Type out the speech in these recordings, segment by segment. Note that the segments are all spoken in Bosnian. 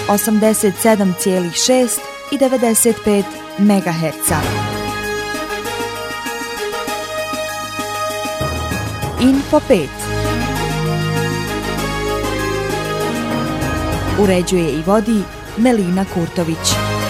87,6 i 95 MHz. Info 5. Uređuje i vodi Melina Kurtović.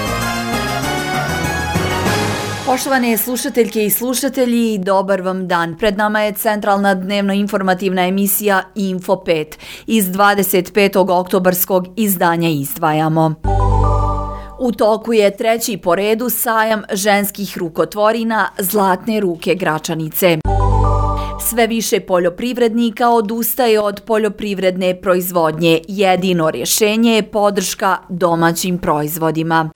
Poštovane slušateljke i slušatelji, dobar vam dan. Pred nama je centralna dnevno-informativna emisija Info 5. Iz 25. oktobarskog izdanja izdvajamo. U toku je treći po redu sajam ženskih rukotvorina Zlatne ruke Gračanice. Sve više poljoprivrednika odustaje od poljoprivredne proizvodnje. Jedino rješenje je podrška domaćim proizvodima.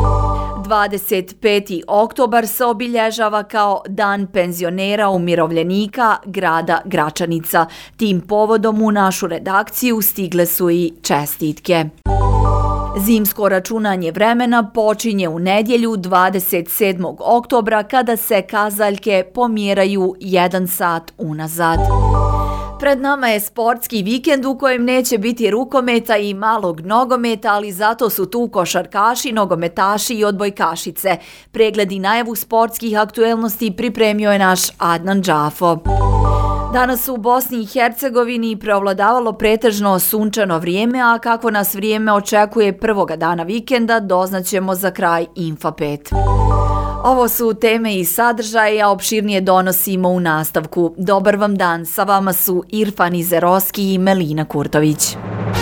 25. oktobar se obilježava kao Dan penzionera umirovljenika grada Gračanica. Tim povodom u našu redakciju stigle su i čestitke. Zimsko računanje vremena počinje u nedjelju 27. oktobra kada se kazaljke pomjeraju 1 sat unazad. Pred nama je sportski vikend u kojem neće biti rukometa i malog nogometa, ali zato su tu košarkaši, nogometaši i odbojkašice. Pregled i najavu sportskih aktuelnosti pripremio je naš Adnan Džafo. Danas u Bosni i Hercegovini preovladavalo pretežno sunčano vrijeme, a kako nas vrijeme očekuje prvoga dana vikenda doznaćemo za kraj Info 5. Ovo su teme i sadržaje, a opširnije donosimo u nastavku. Dobar vam dan, sa vama su Irfan Izeroski i Melina Kurtović.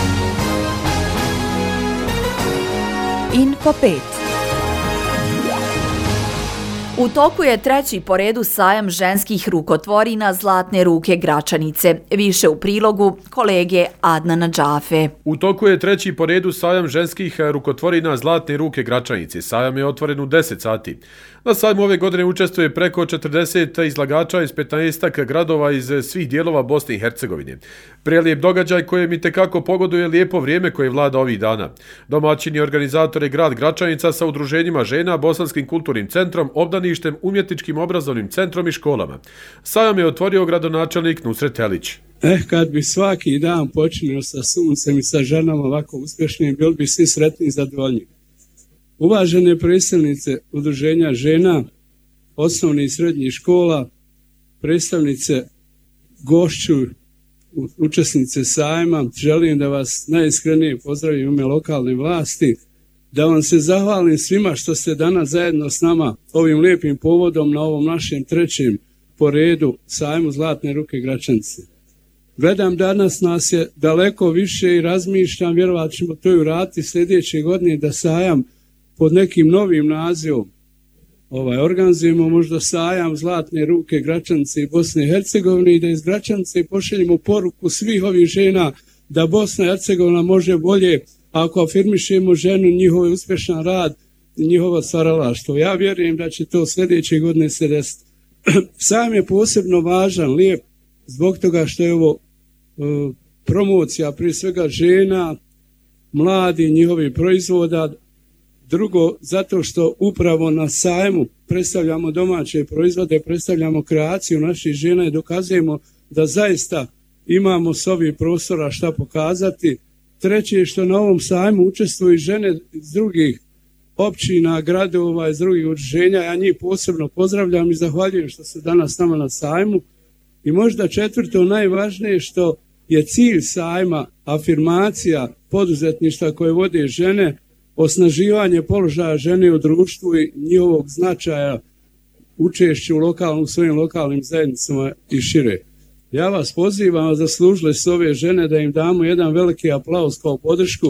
Info 5. U toku je treći po redu sajam ženskih rukotvorina Zlatne ruke Gračanice. Više u prilogu kolege Adnana Džafe. U toku je treći po redu sajam ženskih rukotvorina Zlatne ruke Gračanice. Sajam je otvoren u 10 sati. Na sajmu ove godine učestvuje preko 40 izlagača iz 15 gradova iz svih dijelova Bosne i Hercegovine. Prelijep događaj kojem itekako pogoduje lijepo vrijeme koje vlada ovih dana. Domaćini organizatori grad Gračanica sa udruženjima žena, Bosanskim kulturnim centrom, obdaništem, umjetničkim obrazovnim centrom i školama. Sajam je otvorio gradonačelnik Nusret Elić. Kad bi svaki dan počinio sa suncem i sa ženama ovako uspješnim, bili bi svi sretni i zadovoljni. Uvažene predstavnice udruženja žena, osnovnih i srednjih škola, predstavnice gošću, učesnice sajma, želim da vas najiskrenije pozdravim u ime lokalne vlasti, da vam se zahvalim svima što ste danas zajedno s nama ovim lijepim povodom na ovom našem trećem po redu sajmu Zlatne ruke Gračanice. Gledam danas nas je daleko više i razmišljam, vjerovatno ćemo to i uraditi sljedeće godine da sajam pod nekim novim nazivom organizujemo možda sajam Zlatne ruke Gračanice i Bosne i Hercegovine i da iz Gračanice pošaljemo poruku svih ovih žena da Bosna i Hercegovina može bolje ako afirmišemo ženu, njihov uspješan rad i njihovo stvaralaštvo. Ja vjerujem da će to sljedeće godine se desiti. Sajam je posebno važan, lijep, zbog toga što je ovo promocija prije svega žena, mladi, njihovih proizvoda. Drugo, zato što upravo na sajmu predstavljamo domaće proizvode, predstavljamo kreaciju naših žena i dokazujemo da zaista imamo s ovih prostora šta pokazati. Treće, što na ovom sajmu učestvuju žene iz drugih općina, gradova, iz drugih udruženja. Ja njih posebno pozdravljam i zahvaljujem što su danas s nama na sajmu. I možda četvrto, najvažnije, što je cilj sajma afirmacija poduzetništva koje vode žene, osnaživanje položaja žene u društvu i njihovog značaja učešću u svojim lokalnim zajednicama i šire. Ja vas pozivam, zaslužile su ove žene, da im damo jedan veliki aplauz kao podršku.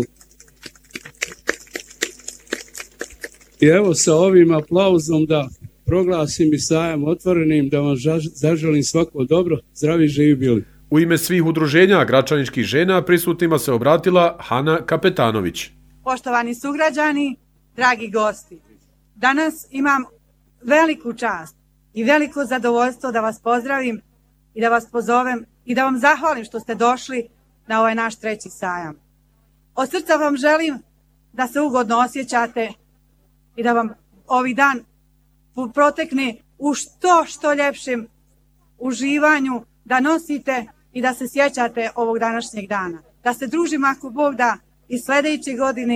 I evo sa ovim aplauzom da proglasim i sajam otvorenim, da vam zaželim svako dobro, zdravi živi bili. U ime svih udruženja gračaničkih žena prisutnima se obratila Hana Kapetanović. Poštovani sugrađani, dragi gosti, danas imam veliku čast i veliko zadovoljstvo da vas pozdravim i da vas pozovem i da vam zahvalim što ste došli na ovaj naš treći sajam. Od srca vam želim da se ugodno osjećate i da vam ovaj dan protekne u što ljepšem uživanju, da nosite i da se sjećate ovog današnjeg dana. Da se družimo ako Bog da i sljedeće godine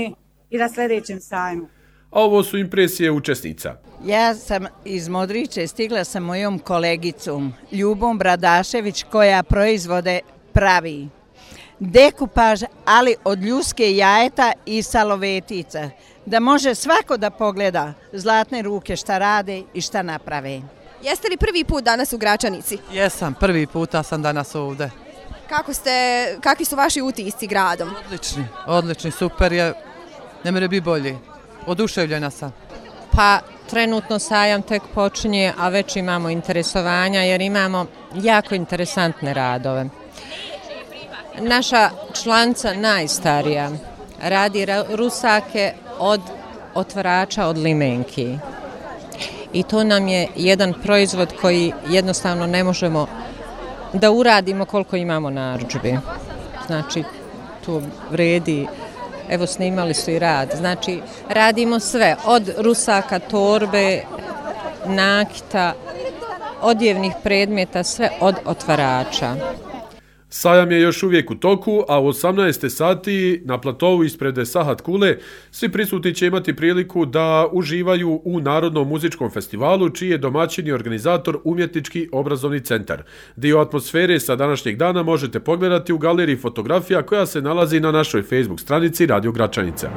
i na sljedećem sajmu. A ovo su impresije učesnica. Ja sam iz Modriče, stigla sa mojom kolegicom Ljubom Bradašević koja proizvode pravi dekupaž, ali od ljuske jajeta i salovetica. Da može svako da pogleda zlatne ruke šta rade i šta naprave. Jeste li prvi put danas u Gračanici? Jesam, prvi puta sam danas ovdje. Kakvi su vaši utisci gradom? Odlični, super je, ne mere bi bolji. Oduševljena sam. Pa trenutno sajam tek počinje, a već imamo interesovanja jer imamo jako interesantne radove. Naša članca najstarija radi rusake od otvarača od limenki. I to nam je jedan proizvod koji jednostavno ne možemo da uradimo koliko imamo narudžbi. Znači, to vredi, evo snimali su i rad. Znači, radimo sve, od rusaka, torbe, nakita, odjevnih predmeta, sve od otvarača. Sajam je još uvijek u toku, a u 18. sati na platovu ispred Sahat Kule svi prisutni će imati priliku da uživaju u Narodnom muzičkom festivalu, čiji je domaćin i organizator Umjetnički obrazovni centar. Dio atmosfere sa današnjeg dana možete pogledati u galeriji fotografija koja se nalazi na našoj Facebook stranici Radio Gračanica.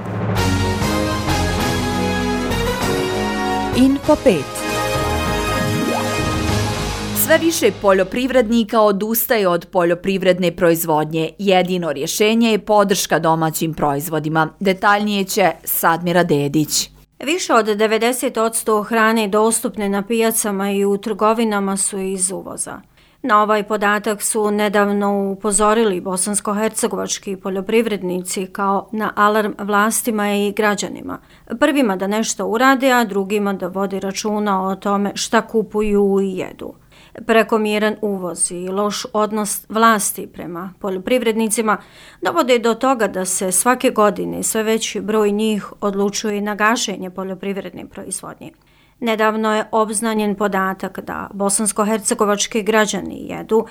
Info 5. Sve više poljoprivrednika odustaje od poljoprivredne proizvodnje. Jedino rješenje je podrška domaćim proizvodima. Detaljnije će Sadmira Dedić. Više od 90% hrane dostupne na pijacama i u trgovinama su iz uvoza. Na ovaj podatak su nedavno upozorili bosansko-hercegovački poljoprivrednici kao na alarm vlastima i građanima. Prvima da nešto urade, a drugima da vodi računa o tome šta kupuju i jedu. Prekomjeran uvoz i loš odnos vlasti prema poljoprivrednicima dovode do toga da se svake godine sve veći broj njih odlučuje na gašenje poljoprivredne proizvodnje. Nedavno je obznanjen podatak da bosansko-hercegovački građani jedu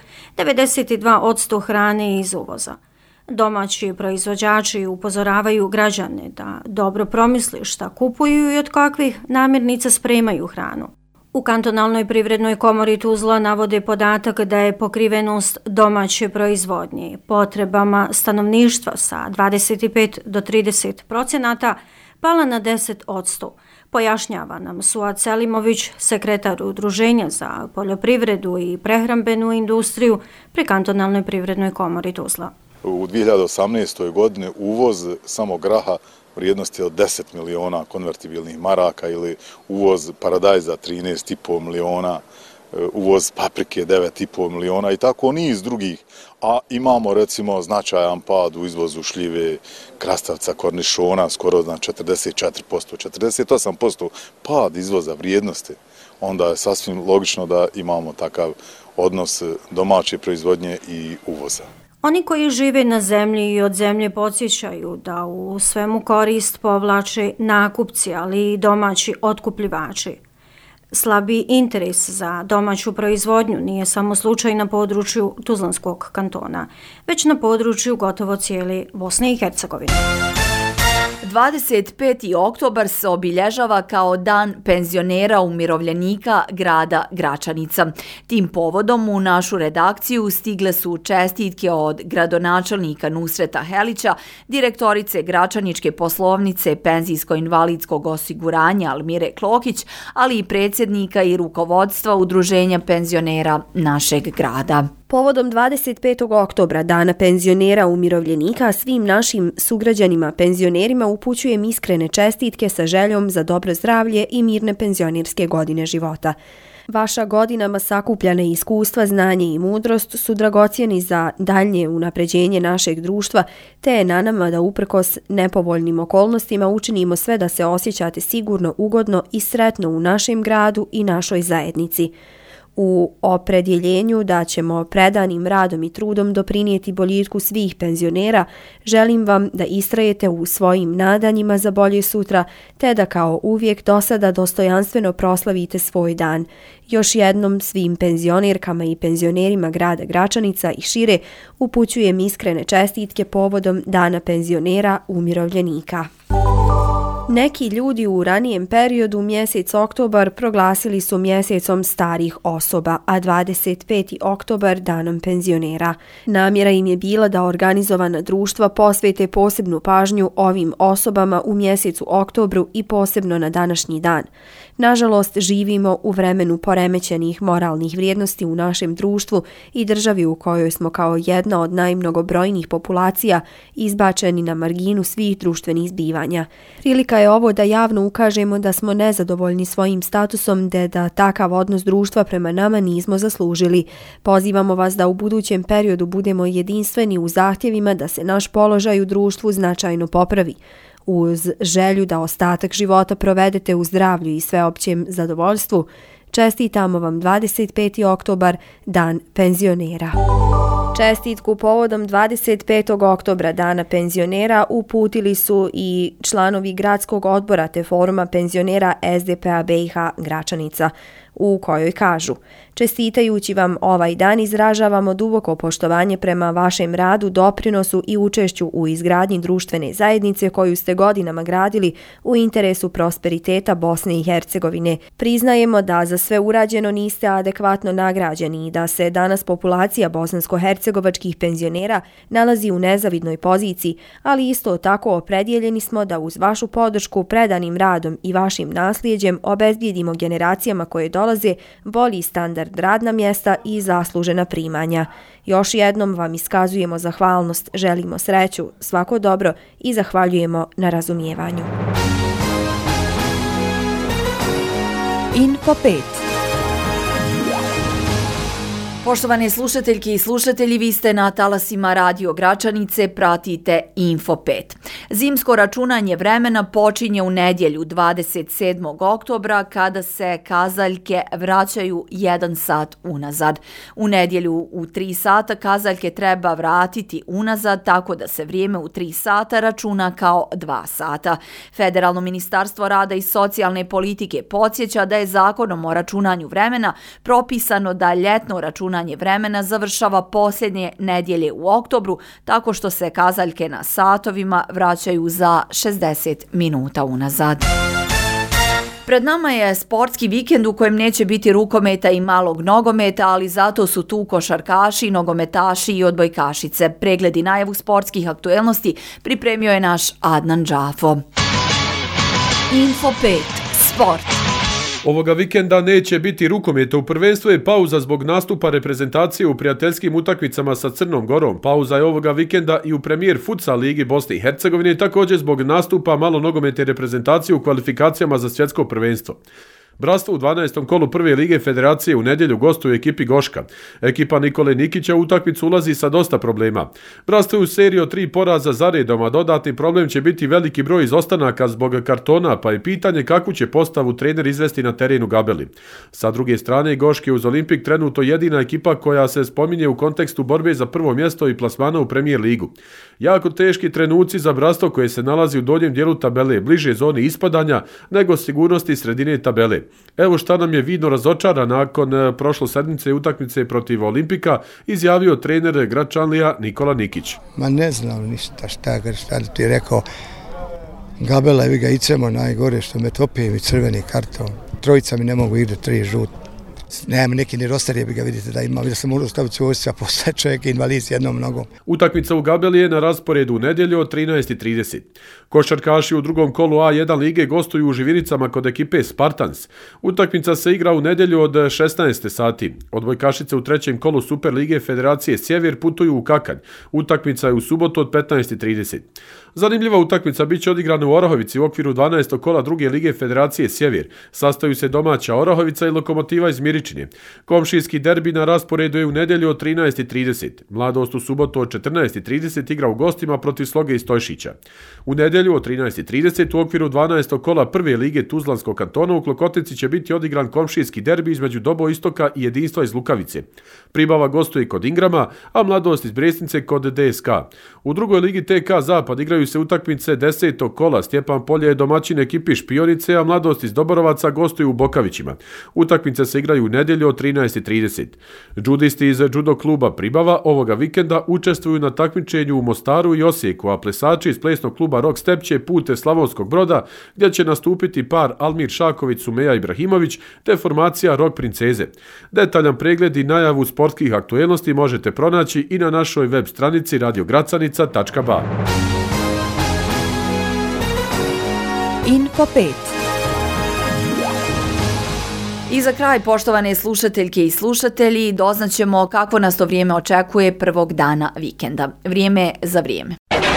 92% hrane iz uvoza. Domaći proizvođači upozoravaju građane da dobro promisli šta kupuju i od kakvih namirnica spremaju hranu. U kantonalnoj privrednoj komori Tuzla navode podatak da je pokrivenost domaće proizvodnje potrebama stanovništva sa 25 do 30% pala na 10%. Pojašnjava nam Suad Selimović, sekretar Udruženja za poljoprivredu i prehrambenu industriju pri kantonalnoj privrednoj komori Tuzla. U 2018. godini uvoz samo graha vrijednosti od 10 miliona konvertibilnih maraka ili uvoz paradajza 13,5 miliona, uvoz paprike 9,5 miliona i tako niz drugih. A imamo recimo značajan pad u izvozu šljive, krastavca, kornišona, skoro na 44%, 48% pad izvoza vrijednosti. Onda je sasvim logično da imamo takav odnos domaće proizvodnje i uvoza. Oni koji žive na zemlji i od zemlje podsjećaju da u svemu korist povlače nakupci, ali i domaći otkupljivači. Slabi interes za domaću proizvodnju nije samo slučaj na području Tuzlanskog kantona, već na području gotovo cijele Bosne i Hercegovine. 25. oktobar se obilježava kao Dan penzionera umirovljenika grada Gračanica. Tim povodom u našu redakciju stigle su čestitke od gradonačelnika Nusreta Helića, direktorice Gračaničke poslovnice penzijsko-invalidskog osiguranja Almire Klokić, ali i predsjednika i rukovodstva Udruženja penzionera našeg grada. Povodom 25. oktobra, Dana penzionera umirovljenika, svim našim sugrađanima penzionerima upućujem iskrene čestitke sa željom za dobro zdravlje i mirne penzionerske godine života. Vaša godinama sakupljana iskustva, znanje i mudrost su dragocjeni za daljnje unapređenje našeg društva, te je na nama da uprkos nepovoljnim okolnostima učinimo sve da se osjećate sigurno, ugodno i sretno u našem gradu i našoj zajednici. U opredjeljenju da ćemo predanim radom i trudom doprinijeti boljitku svih penzionera, želim vam da istrajete u svojim nadanjima za bolje sutra, te da kao uvijek do sada dostojanstveno proslavite svoj dan. Još jednom svim penzionerkama i penzionerima grada Gračanica i šire upućujem iskrene čestitke povodom Dana penzionera umirovljenika. Neki ljudi u ranijem periodu mjesec oktobar proglasili su mjesecom starih osoba, a 25. oktobar danom penzionera. Namjera im je bila da organizovana društva posvete posebnu pažnju ovim osobama u mjesecu oktobru i posebno na današnji dan. Nažalost, živimo u vremenu poremećenih moralnih vrijednosti u našem društvu i državi u kojoj smo kao jedna od najmnogobrojnijih populacija izbačeni na marginu svih društvenih zbivanja. Prilika je ovo da javno ukažemo da smo nezadovoljni svojim statusom te da takav odnos društva prema nama nismo zaslužili. Pozivamo vas da u budućem periodu budemo jedinstveni u zahtjevima da se naš položaj u društvu značajno popravi. Uz želju da ostatak života provedete u zdravlju i sveopćem zadovoljstvu, čestitamo vam 25. oktobar, dan penzionera. Čestitku povodom 25. oktobra, dana penzionera, uputili su i članovi gradskog odbora te foruma penzionera SDP-a BiH Gračanica, u kojoj kažu: čestitajući vam ovaj dan izražavamo duboko poštovanje prema vašem radu, doprinosu i učešću u izgradnji društvene zajednice koju ste godinama gradili u interesu prosperiteta Bosne i Hercegovine. Priznajemo da za sve urađeno niste adekvatno nagrađeni i da se danas populacija bosansko-hercegovačkih penzionera nalazi u nezavidnoj poziciji, ali isto tako opredjeljeni smo da uz vašu podršku, predanim radom i vašim nasljeđem obezbijedimo generacijama koje dolaze bolji standard radna mjesta i zaslužena primanja. Još jednom vam iskazujemo zahvalnost, želimo sreću, svako dobro i zahvaljujemo na razumijevanju. Info 5. Poštovane slušateljke i slušatelji, vi ste na talasima Radio Gračanice, pratite Info 5. Zimsko računanje vremena počinje u nedjelju 27. oktobra kada se kazaljke vraćaju 1 sat unazad. U nedjelju u 3 sata kazaljke treba vratiti unazad tako da se vrijeme u 3 sata računa kao 2 sata. Federalno ministarstvo rada i socijalne politike podsjeća da je zakonom o računanju vremena propisano da ljetno računanje vremena završava posljednje nedjelje u oktobru tako što se kazaljke na satovima vraćaju za 60 minuta unazad. Pred nama je sportski vikend u kojem neće biti rukometa i malog nogometa, ali zato su tu košarkaši, nogometaši i odbojkašice. Pregled i najavu sportskih aktuelnosti pripremio je naš Adnan Džafo. Info 5. Sport. Ovoga vikenda neće biti rukometa, u prvenstvu je pauza zbog nastupa reprezentacije u prijateljskim utakmicama sa Crnom Gorom. Pauza je ovoga vikenda i u premijer futsal ligi Bosne i Hercegovine, također zbog nastupa malo nogometne reprezentacije u kvalifikacijama za svjetsko prvenstvo. Bratstvo u 12. kolu prve lige federacije u nedjelju gostuje ekipi Goška. Ekipa Nikole Nikića u utakmicu ulazi sa dosta problema. Bratstvo je u seriji od 3 poraza za redom, a dodatni problem će biti veliki broj izostanaka zbog kartona, pa je pitanje kakvu će postavu trener izvesti na terenu Gabeli. Sa druge strane, Goški je uz Olimpik trenutno jedina ekipa koja se spominje u kontekstu borbe za prvo mjesto i plasmana u premijer ligu. Jako teški trenuci za Bratstvo koje se nalazi u donjem dijelu tabele, bliže zoni ispadanja nego sigurnosti sredine tabele. Evo šta nam je vidno razočara nakon prošlosedmice utakmice protiv Olimpika izjavio trener Gračanlija Nikola Nikić. Ma ne znam ništa šta ti je rekao. Gabela, vi ga icemo najgore što me topije mi crveni karton. Trojica mi ne mogu igrati, 3 žuti. Nemam neki ni roster, je bi ga vidite da ima. Vidio sam možda staviti svojstva, postaje čovjek invalid s jednom nogom. Utakmica u Gabeli je na rasporedu u nedjelju od 13:30. Košarkaši u drugom kolu A1 lige gostuju u Živinicama kod ekipe Spartans. Utakmica se igra u nedjelju od 16 sati. Odbojkašice u trećem kolu Super lige Federacije Sjever putuju u Kakanj. Utakmica je u subotu od 15:30. Zanimljiva utakmica bit će odigrana u Orahovici u okviru 12. kola druge lige Federacije Sjever. Sastaju se domaća Orahovica i Lokomotiva iz Miričine. Komšijski derbi na rasporedu je u nedjelju od 13:30. Mladost u subotu od 14:30 igra u gostima protiv Sloge iz Stojšića. U nedjelju od 13:30 u okviru 12. kola prve lige Tuzlanskog kantona u Klokotici će biti odigran komšijski derbi između Dobo Istoka i Jedinstva iz Lukavice. Pribava gostuje kod Ingrama, a Mladost iz Bresnice kod DSK. U drugoj ligi TK Zapad igraju igraju se utakmice 10. kola. Stjepan Polje je domaćin ekipi Špionice, a Mladost iz Doborovaca gostuju u Bokavićima. Utakmice se igraju u nedjelju od 13:30. Džudisti iz judo kluba Pribava ovoga vikenda učestvuju na takmičenju u Mostaru i Osijeku, a plesači iz plesnog kluba Rock Step će pute Slavonskog Broda, gdje će nastupiti par Almir Šaković, Sumeja Ibrahimović, te formacija Rock Princeze. Detaljan pregled i najavu sportskih aktuelnosti možete pronaći i na našoj web stranici radiogracanica.ba. Info 5. I za kraj, poštovane slušateljke i slušatelji, doznaćemo kakvo nas to vrijeme očekuje prvog dana vikenda. Vrijeme za vrijeme.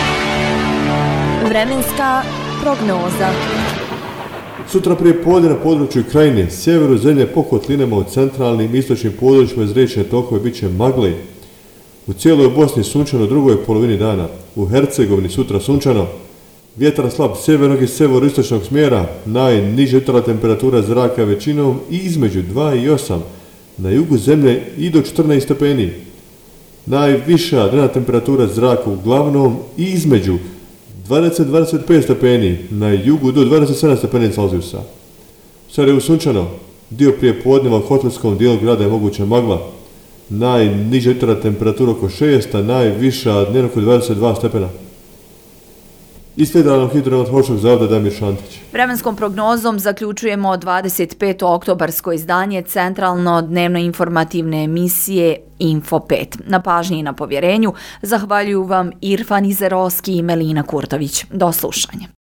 Vremenska prognoza. Sutra prije podne na području Krajine, sjeveru zemlje po kotlinama u centralnim i istočnim područjima iz riječne tokove bit će magle. U cijeloj Bosni sunčano u drugoj polovini dana. U Hercegovini sutra sunčano. Vjetar slab sjevernog i sjeveroistočnog smjera, najniža jutarnja temperatura zraka većinom i između 2 i 8, na jugu zemlje i do 14 stepeni. Najviša dnevna temperatura zraka uglavnom i između 20-25 stepeni, na jugu do 27 stepeni Celzijusa. U Sarajevu sunčano, dio prije podneva u hotelskom dijelu grada je moguća magla. Najniža jutarnja temperatura oko 6, a najviša dnevno oko 22 stepena. Iz Federalnog hidrometeorološkog zavoda Damir Šantić. Vremenskom prognozom zaključujemo 25. oktobarsko izdanje centralno dnevno informativne emisije Info 5. Na pažnji i na povjerenju zahvaljuju vam Irfan Izerovski i Melina Kurtović. Do slušanja.